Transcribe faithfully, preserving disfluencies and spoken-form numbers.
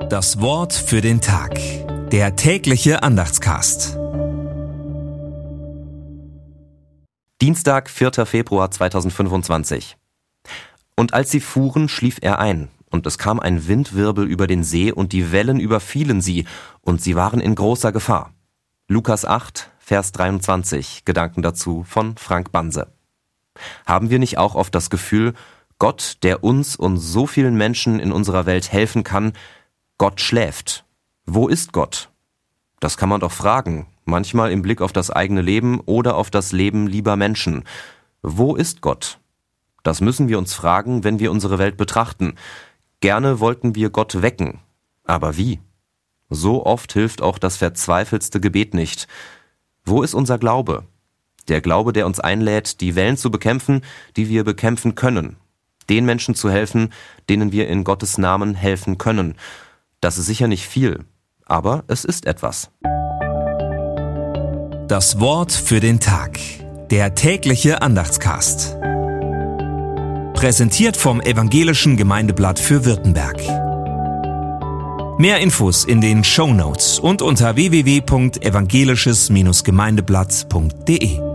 Das Wort für den Tag. Der tägliche Andachtscast. Dienstag, vierter Februar zweitausendfünfundzwanzig. Und als sie fuhren, schlief er ein, und es kam ein Windwirbel über den See, und die Wellen überfielen sie, und sie waren in großer Gefahr. Lukas acht, Vers dreiundzwanzig, Gedanken dazu von Frank Banse. Haben wir nicht auch oft das Gefühl, Gott, der uns und so vielen Menschen in unserer Welt helfen kann, Gott schläft? Wo ist Gott? Das kann man doch fragen, manchmal im Blick auf das eigene Leben oder auf das Leben lieber Menschen. Wo ist Gott? Das müssen wir uns fragen, wenn wir unsere Welt betrachten. Gerne wollten wir Gott wecken. Aber wie? So oft hilft auch das verzweifeltste Gebet nicht. Wo ist unser Glaube? Der Glaube, der uns einlädt, die Wellen zu bekämpfen, die wir bekämpfen können. Den Menschen zu helfen, denen wir in Gottes Namen helfen können. Das ist sicher nicht viel, aber es ist etwas. Das Wort für den Tag. Der tägliche Andachtscast. Präsentiert vom Evangelischen Gemeindeblatt für Württemberg. Mehr Infos in den Shownotes und unter w w w punkt evangelisches Gemeindeblatt punkt de.